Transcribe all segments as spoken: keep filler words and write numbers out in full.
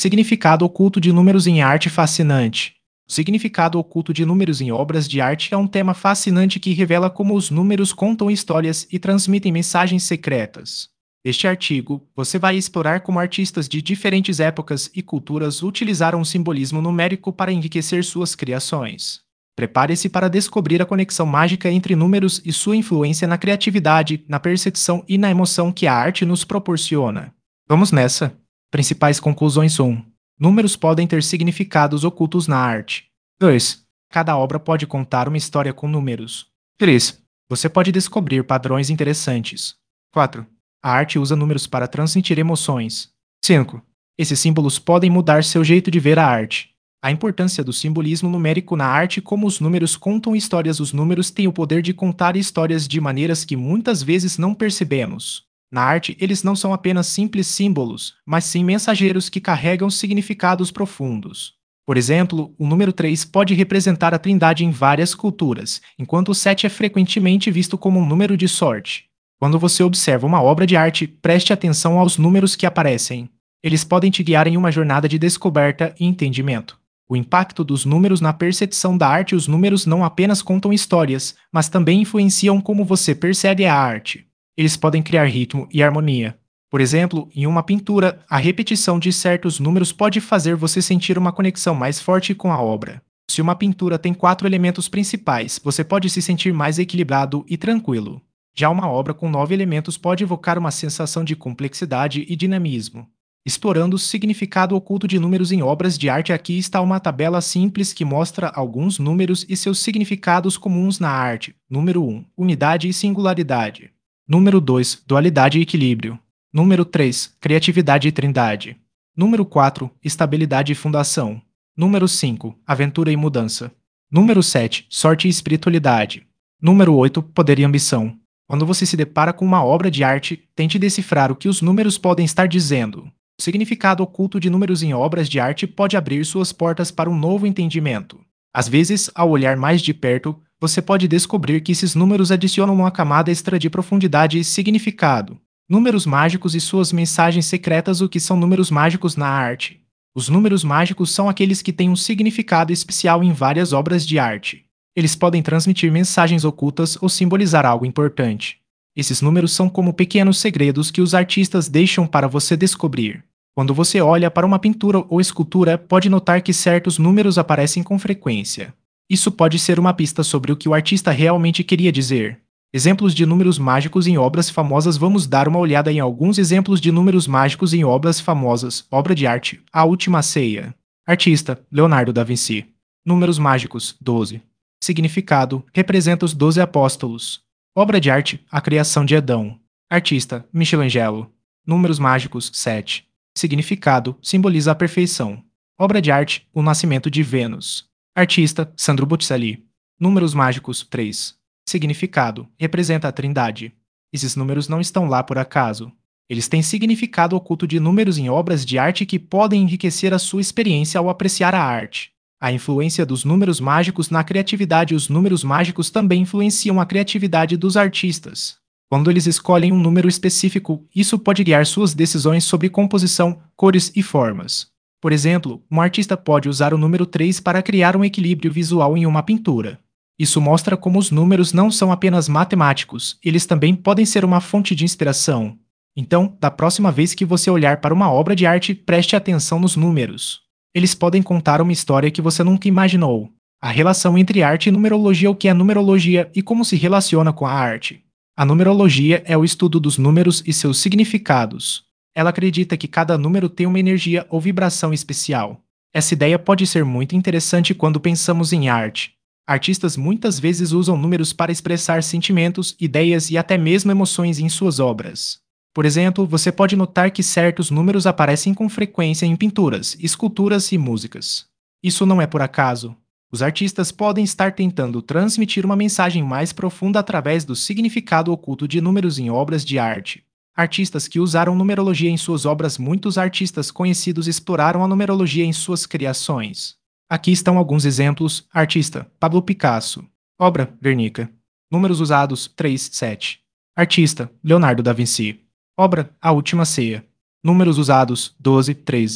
Significado oculto de números em arte fascinante. O significado oculto de números em obras de arte é um tema fascinante que revela como os números contam histórias e transmitem mensagens secretas. Neste artigo, você vai explorar como artistas de diferentes épocas e culturas utilizaram o simbolismo numérico para enriquecer suas criações. Prepare-se para descobrir a conexão mágica entre números e sua influência na criatividade, na percepção e na emoção que a arte nos proporciona. Vamos nessa! Principais conclusões um. Números podem ter significados ocultos na arte. dois. Cada obra pode contar uma história com números. três. Você pode descobrir padrões interessantes. quatro. A arte usa números para transmitir emoções. cinco. Esses símbolos podem mudar seu jeito de ver a arte. A importância do simbolismo numérico na arte. Como os números contam histórias. Os números têm o poder de contar histórias de maneiras que muitas vezes não percebemos. Na arte, eles não são apenas simples símbolos, mas sim mensageiros que carregam significados profundos. Por exemplo, o número três pode representar a trindade em várias culturas, enquanto o sete é frequentemente visto como um número de sorte. Quando você observa uma obra de arte, preste atenção aos números que aparecem. Eles podem te guiar em uma jornada de descoberta e entendimento. O impacto dos números na percepção da arte. Os números não apenas contam histórias, mas também influenciam como você percebe a arte. Eles podem criar ritmo e harmonia. Por exemplo, em uma pintura, a repetição de certos números pode fazer você sentir uma conexão mais forte com a obra. Se uma pintura tem quatro elementos principais, você pode se sentir mais equilibrado e tranquilo. Já uma obra com nove elementos pode evocar uma sensação de complexidade e dinamismo. Explorando o significado oculto de números em obras de arte. Aqui está uma tabela simples que mostra alguns números e seus significados comuns na arte. Número um. Unidade e singularidade. Número dois. Dualidade e equilíbrio. Número três. Criatividade e trindade. Número quatro. Estabilidade e fundação. Número cinco. Aventura e mudança. Número sete. Sorte e espiritualidade. Número oito. Poder e ambição. Quando você se depara com uma obra de arte, tente decifrar o que os números podem estar dizendo. O significado oculto de números em obras de arte pode abrir suas portas para um novo entendimento. Às vezes, ao olhar mais de perto, você pode descobrir que esses números adicionam uma camada extra de profundidade e significado. Números mágicos e suas mensagens secretas. O que são números mágicos na arte? Os números mágicos são aqueles que têm um significado especial em várias obras de arte. Eles podem transmitir mensagens ocultas ou simbolizar algo importante. Esses números são como pequenos segredos que os artistas deixam para você descobrir. Quando você olha para uma pintura ou escultura, pode notar que certos números aparecem com frequência. Isso pode ser uma pista sobre o que o artista realmente queria dizer. Exemplos de números mágicos em obras famosas. Vamos dar uma olhada em alguns exemplos de números mágicos em obras famosas. Obra de arte: A Última Ceia. Artista: Leonardo da Vinci. Números mágicos: doze. Significado: representa os doze apóstolos. Obra de arte: A Criação de Adão. Artista: Michelangelo. Números mágicos: sete. Significado: simboliza a perfeição. Obra de arte: O Nascimento de Vênus. Artista: Sandro Botticelli. Números mágicos: três. Significado: representa a trindade. Esses números não estão lá por acaso. Eles têm significado oculto de números em obras de arte que podem enriquecer a sua experiência ao apreciar a arte. A influência dos números mágicos na criatividade. Os números mágicos também influenciam a criatividade dos artistas. Quando eles escolhem um número específico, isso pode guiar suas decisões sobre composição, cores e formas. Por exemplo, um artista pode usar o número três para criar um equilíbrio visual em uma pintura. Isso mostra como os números não são apenas matemáticos, eles também podem ser uma fonte de inspiração. Então, da próxima vez que você olhar para uma obra de arte, preste atenção nos números. Eles podem contar uma história que você nunca imaginou. A relação entre arte e numerologia. O que é numerologia e como se relaciona com a arte? A numerologia é o estudo dos números e seus significados. Ela acredita que cada número tem uma energia ou vibração especial. Essa ideia pode ser muito interessante quando pensamos em arte. Artistas muitas vezes usam números para expressar sentimentos, ideias e até mesmo emoções em suas obras. Por exemplo, você pode notar que certos números aparecem com frequência em pinturas, esculturas e músicas. Isso não é por acaso. Os artistas podem estar tentando transmitir uma mensagem mais profunda através do significado oculto de números em obras de arte. Artistas que usaram numerologia em suas obras. Muitos artistas conhecidos exploraram a numerologia em suas criações. Aqui estão alguns exemplos. Artista: Pablo Picasso. Obra: Guernica. Números usados: três, sete. Artista: Leonardo da Vinci. Obra: A Última Ceia. Números usados: doze, treze.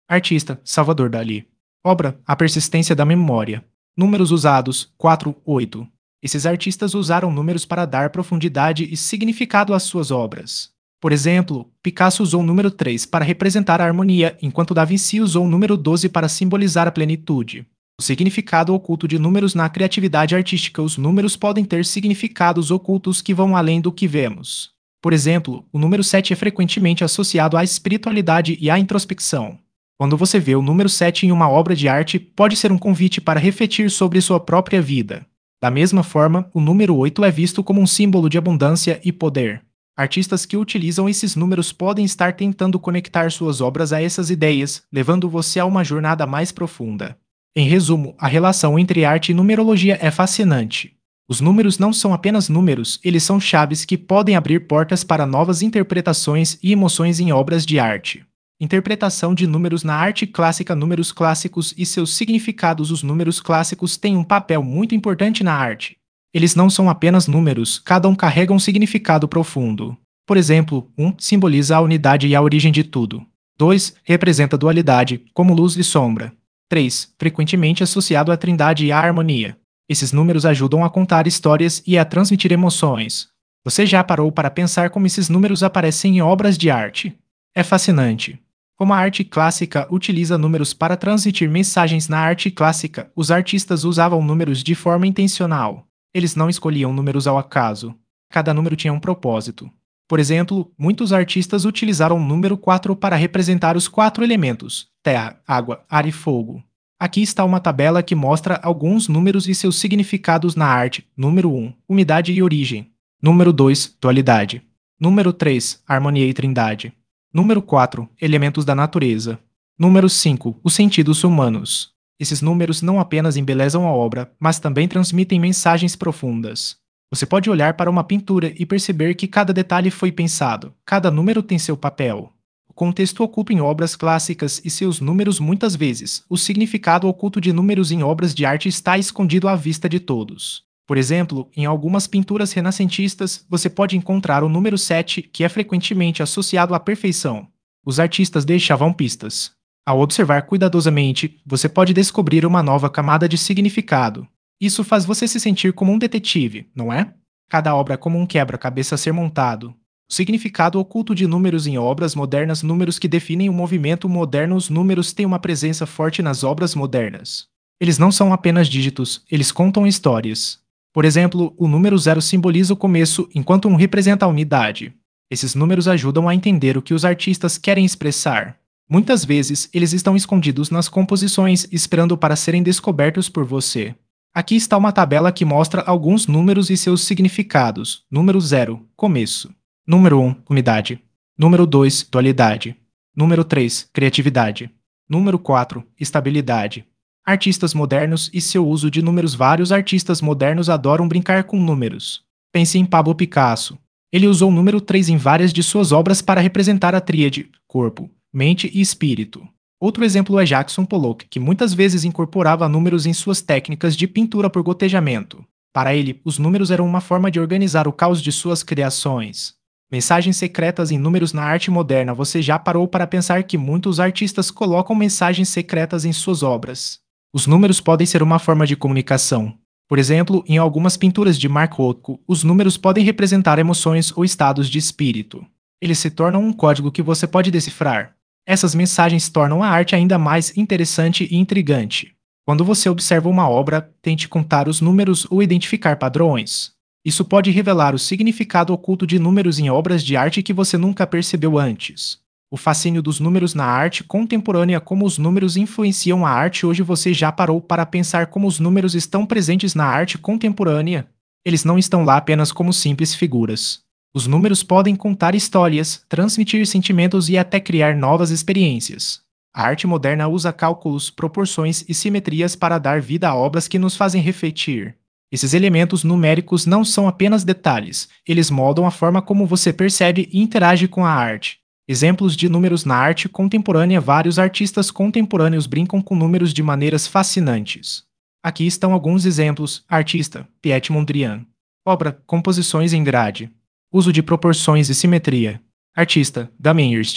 Artista: Salvador Dalí. Obra: A Persistência da Memória. Números usados: quatro, oito. Esses artistas usaram números para dar profundidade e significado às suas obras. Por exemplo, Picasso usou o número três para representar a harmonia, enquanto Da Vinci usou o número doze para simbolizar a plenitude. O significado oculto de números na criatividade artística. Os números podem ter significados ocultos que vão além do que vemos. Por exemplo, o número sete é frequentemente associado à espiritualidade e à introspecção. Quando você vê o número sete em uma obra de arte, pode ser um convite para refletir sobre sua própria vida. Da mesma forma, o número oito é visto como um símbolo de abundância e poder. Artistas que utilizam esses números podem estar tentando conectar suas obras a essas ideias, levando você a uma jornada mais profunda. Em resumo, a relação entre arte e numerologia é fascinante. Os números não são apenas números, eles são chaves que podem abrir portas para novas interpretações e emoções em obras de arte. Interpretação de números na arte clássica. Números clássicos e seus significados. Os números clássicos têm um papel muito importante na arte. Eles não são apenas números, cada um carrega um significado profundo. Por exemplo, um simboliza a unidade e a origem de tudo. dois representa a dualidade, como luz e sombra. três frequentemente associado à trindade e à harmonia. Esses números ajudam a contar histórias e a transmitir emoções. Você já parou para pensar como esses números aparecem em obras de arte? É fascinante. Como a arte clássica utiliza números para transmitir mensagens. Na arte clássica, os artistas usavam números de forma intencional. Eles não escolhiam números ao acaso. Cada número tinha um propósito. Por exemplo, muitos artistas utilizaram o número quatro para representar os quatro elementos: terra, água, ar e fogo. Aqui está uma tabela que mostra alguns números e seus significados na arte. Número um, umidade e origem. Número dois, dualidade. Número três, harmonia e trindade. Número quatro, elementos da natureza. Número cinco, os sentidos humanos. Esses números não apenas embelezam a obra, mas também transmitem mensagens profundas. Você pode olhar para uma pintura e perceber que cada detalhe foi pensado, cada número tem seu papel. O contexto oculto em obras clássicas e seus números. Muitas vezes, o significado oculto de números em obras de arte está escondido à vista de todos. Por exemplo, em algumas pinturas renascentistas, você pode encontrar o número sete, que é frequentemente associado à perfeição. Os artistas deixavam pistas. Ao observar cuidadosamente, você pode descobrir uma nova camada de significado. Isso faz você se sentir como um detetive, não é? Cada obra é como um quebra-cabeça a ser montado. O significado oculto de números em obras modernas. Números que definem o movimento moderno. Os números têm uma presença forte nas obras modernas. Eles não são apenas dígitos, eles contam histórias. Por exemplo, o número zero simboliza o começo, enquanto um representa a unidade. Esses números ajudam a entender o que os artistas querem expressar. Muitas vezes, eles estão escondidos nas composições, esperando para serem descobertos por você. Aqui está uma tabela que mostra alguns números e seus significados. Número zero, começo. Número um, umidade. Número dois, dualidade. Número três, criatividade. Número quatro, estabilidade. Artistas modernos e seu uso de números. Vários artistas modernos adoram brincar com números. Pense em Pablo Picasso. Ele usou o número três em várias de suas obras para representar a tríade, corpo, mente e espírito. Outro exemplo é Jackson Pollock, que muitas vezes incorporava números em suas técnicas de pintura por gotejamento. Para ele, os números eram uma forma de organizar o caos de suas criações. Mensagens secretas em números na arte moderna. Você já parou para pensar que muitos artistas colocam mensagens secretas em suas obras? Os números podem ser uma forma de comunicação. Por exemplo, em algumas pinturas de Mark Rothko, os números podem representar emoções ou estados de espírito. Eles se tornam um código que você pode decifrar. Essas mensagens tornam a arte ainda mais interessante e intrigante. Quando você observa uma obra, tente contar os números ou identificar padrões. Isso pode revelar o significado oculto de números em obras de arte que você nunca percebeu antes. O fascínio dos números na arte contemporânea. Como os números influenciam a arte hoje. Você já parou para pensar como os números estão presentes na arte contemporânea? Eles não estão lá apenas como simples figuras. Os números podem contar histórias, transmitir sentimentos e até criar novas experiências. A arte moderna usa cálculos, proporções e simetrias para dar vida a obras que nos fazem refletir. Esses elementos numéricos não são apenas detalhes, eles moldam a forma como você percebe e interage com a arte. Exemplos de números na arte contemporânea. Vários artistas contemporâneos brincam com números de maneiras fascinantes. Aqui estão alguns exemplos. Artista: Piet Mondrian. Obra: Composições em grade. Uso de proporções e simetria. Artista: Damien Hirst.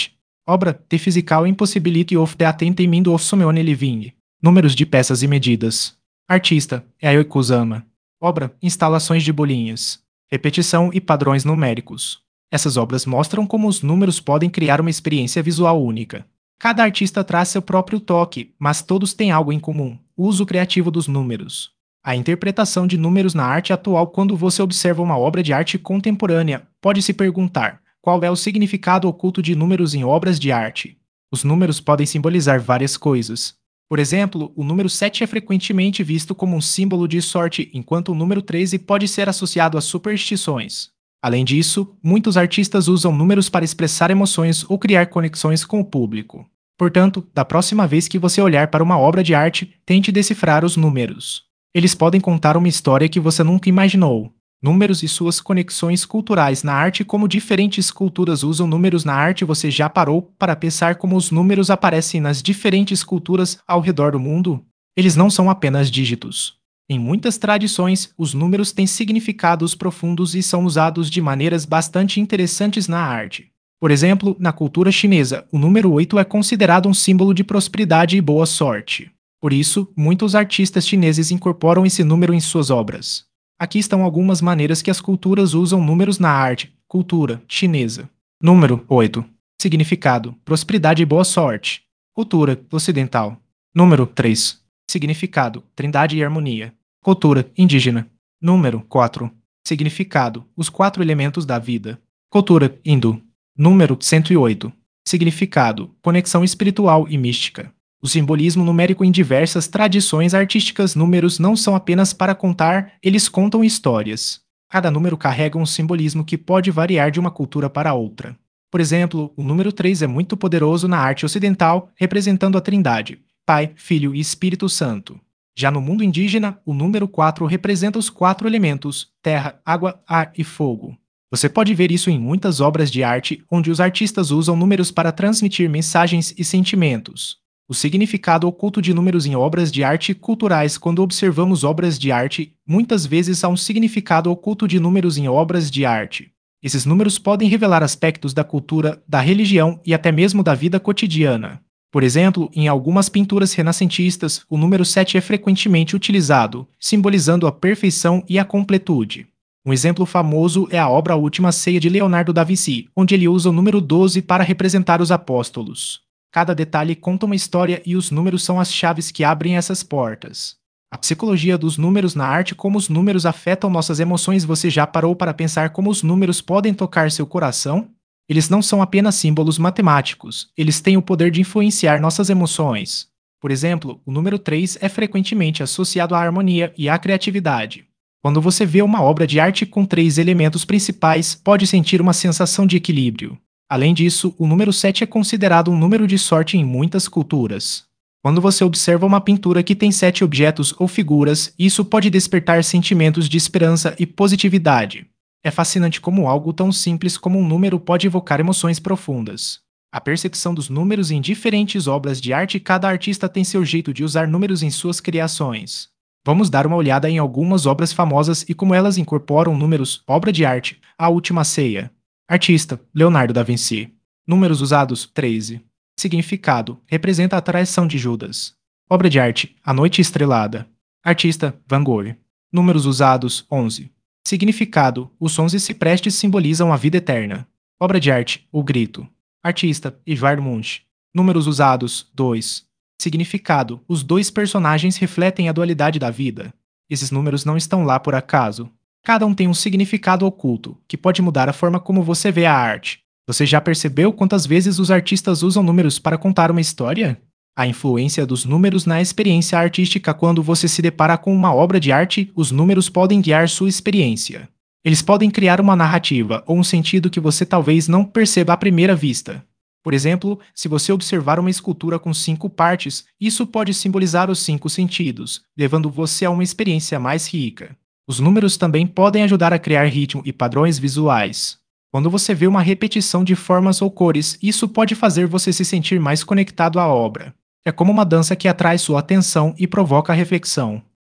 Obra The Physical Impossibility of the Attainment of Summary Living. Números de peças e medidas. Artista Yayoi Kusama. Obra Instalações de bolinhas. Repetição e padrões numéricos. Essas obras mostram como os números podem criar uma experiência visual única. Cada artista traz seu próprio toque, mas todos têm algo em comum: o uso criativo dos números. A interpretação de números na arte atual. Quando você observa uma obra de arte contemporânea, pode se perguntar: qual é o significado oculto de números em obras de arte? Os números podem simbolizar várias coisas. Por exemplo, o número sete é frequentemente visto como um símbolo de sorte, enquanto o número treze pode ser associado a superstições. Além disso, muitos artistas usam números para expressar emoções ou criar conexões com o público. Portanto, da próxima vez que você olhar para uma obra de arte, tente decifrar os números. Eles podem contar uma história que você nunca imaginou. Números e suas conexões culturais na arte. Como diferentes culturas usam números na arte. Você já parou para pensar como os números aparecem nas diferentes culturas ao redor do mundo? Eles não são apenas dígitos. Em muitas tradições, os números têm significados profundos e são usados de maneiras bastante interessantes na arte. Por exemplo, na cultura chinesa, o número oito é considerado um símbolo de prosperidade e boa sorte. Por isso, muitos artistas chineses incorporam esse número em suas obras. Aqui estão algumas maneiras que as culturas usam números na arte. Cultura chinesa. Número oito. Significado: prosperidade e boa sorte. Cultura ocidental. Número três. Significado: trindade e harmonia. Cultura indígena. Número quatro. Significado: os quatro elementos da vida. Cultura hindu. Número cento e oito. Significado: conexão espiritual e mística. O simbolismo numérico em diversas tradições artísticas. Números não são apenas para contar, eles contam histórias. Cada número carrega um simbolismo que pode variar de uma cultura para outra. Por exemplo, o número três é muito poderoso na arte ocidental, representando a Trindade: Pai, Filho e Espírito Santo. Já no mundo indígena, o número quatro representa os quatro elementos: terra, água, ar e fogo. Você pode ver isso em muitas obras de arte, onde os artistas usam números para transmitir mensagens e sentimentos. O significado oculto de números em obras de arte culturais. Quando observamos obras de arte, muitas vezes há um significado oculto de números em obras de arte. Esses números podem revelar aspectos da cultura, da religião e até mesmo da vida cotidiana. Por exemplo, em algumas pinturas renascentistas, o número sete é frequentemente utilizado, simbolizando a perfeição e a completude. Um exemplo famoso é a obra A Última Ceia de Leonardo da Vinci, onde ele usa o número doze para representar os apóstolos. Cada detalhe conta uma história e os números são as chaves que abrem essas portas. A psicologia dos números na arte. Como os números afetam nossas emoções. Você já parou para pensar como os números podem tocar seu coração? Eles não são apenas símbolos matemáticos, eles têm o poder de influenciar nossas emoções. Por exemplo, o número três é frequentemente associado à harmonia e à criatividade. Quando você vê uma obra de arte com três elementos principais, pode sentir uma sensação de equilíbrio. Além disso, o número sete é considerado um número de sorte em muitas culturas. Quando você observa uma pintura que tem sete objetos ou figuras, isso pode despertar sentimentos de esperança e positividade. É fascinante como algo tão simples como um número pode evocar emoções profundas. A percepção dos números em diferentes obras de arte. Cada artista tem seu jeito de usar números em suas criações. Vamos dar uma olhada em algumas obras famosas e como elas incorporam números. Obra de arte: A Última Ceia. Artista: Leonardo da Vinci. Números usados: treze. Significado: representa a traição de Judas. Obra de arte: A Noite Estrelada. Artista: Van Gogh. Números usados: onze. Significado: os onze ciprestes simbolizam a vida eterna. Obra de arte: O Grito. Artista: Edvard Munch. Números usados: dois. Significado: os dois personagens refletem a dualidade da vida. Esses números não estão lá por acaso. Cada um tem um significado oculto, que pode mudar a forma como você vê a arte. Você já percebeu quantas vezes os artistas usam números para contar uma história? A influência dos números na experiência artística. Quando você se depara com uma obra de arte, os números podem guiar sua experiência. Eles podem criar uma narrativa ou um sentido que você talvez não perceba à primeira vista. Por exemplo, se você observar uma escultura com cinco partes, isso pode simbolizar os cinco sentidos, levando você a uma experiência mais rica. Os números também podem ajudar a criar ritmo e padrões visuais. Quando você vê uma repetição de formas ou cores, isso pode fazer você se sentir mais conectado à obra. É como uma dança que atrai sua atenção e provoca reflexão.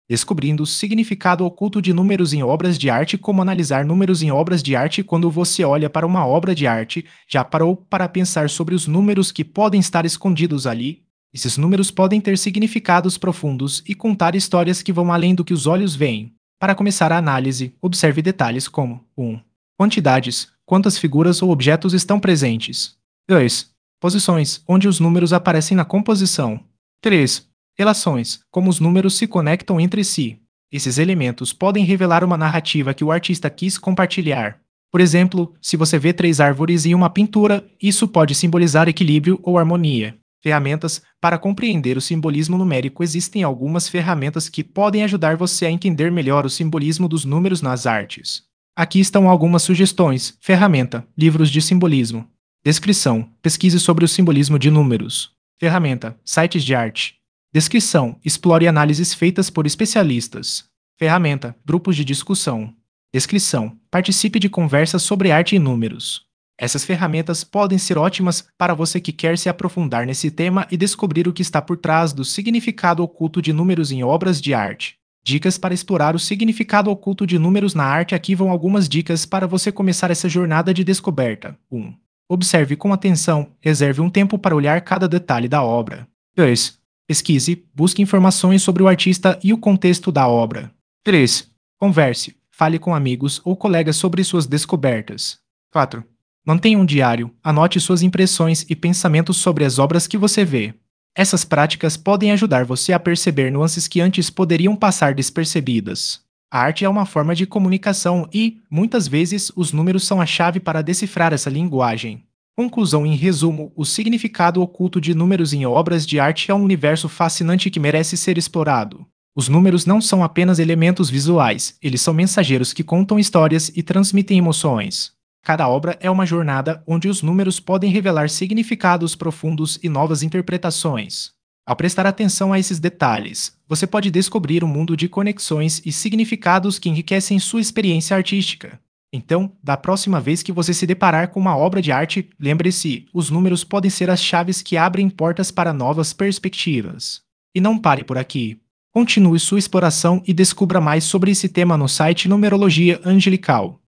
descobrindo o significado oculto de números em obras de arte. Como analisar números em obras de arte? Quando você olha para uma obra de arte, já parou para pensar sobre os números que podem estar escondidos ali? Esses números podem ter significados profundos e contar histórias que vão além do que os olhos veem. Para começar a análise, observe detalhes como um Quantidades, quantas figuras ou objetos estão presentes. dois Posições, onde os números aparecem na composição. três Relações, como os números se conectam entre si. Esses elementos podem revelar uma narrativa que o artista quis compartilhar. Por exemplo, se você vê três árvores em uma pintura, isso pode simbolizar equilíbrio ou harmonia. Ferramentas. Para compreender o simbolismo numérico, existem algumas ferramentas que podem ajudar você a entender melhor o simbolismo dos números nas artes. Aqui estão algumas sugestões. Ferramenta: livros de simbolismo. Descrição: pesquise sobre o simbolismo de números. Ferramenta: sites de arte. Descrição: explore análises feitas por especialistas. Ferramenta: grupos de discussão. Descrição: participe de conversas sobre arte e números. Essas ferramentas podem ser ótimas para você que quer se aprofundar nesse tema e descobrir o que está por trás do significado oculto de números em obras de arte. Dicas para explorar o significado oculto de números na arte. Aqui vão algumas dicas para você começar essa jornada de descoberta. um Observe com atenção, reserve um tempo para olhar cada detalhe da obra. dois Pesquise, busque informações sobre o artista e o contexto da obra. três Converse, fale com amigos ou colegas sobre suas descobertas. quatro Mantenha um diário, anote suas impressões e pensamentos sobre as obras que você vê. Essas práticas podem ajudar você a perceber nuances que antes poderiam passar despercebidas. A arte é uma forma de comunicação e, muitas vezes, os números são a chave para decifrar essa linguagem. Conclusão: em resumo, o significado oculto de números em obras de arte é um universo fascinante que merece ser explorado. Os números não são apenas elementos visuais, eles são mensageiros que contam histórias e transmitem emoções. Cada obra é uma jornada onde os números podem revelar significados profundos e novas interpretações. Ao prestar atenção a esses detalhes, você pode descobrir um mundo de conexões e significados que enriquecem sua experiência artística. Então, da próxima vez que você se deparar com uma obra de arte, lembre-se, os números podem ser as chaves que abrem portas para novas perspectivas. E não pare por aqui. Continue sua exploração e descubra mais sobre esse tema no site Numerologia Angelical.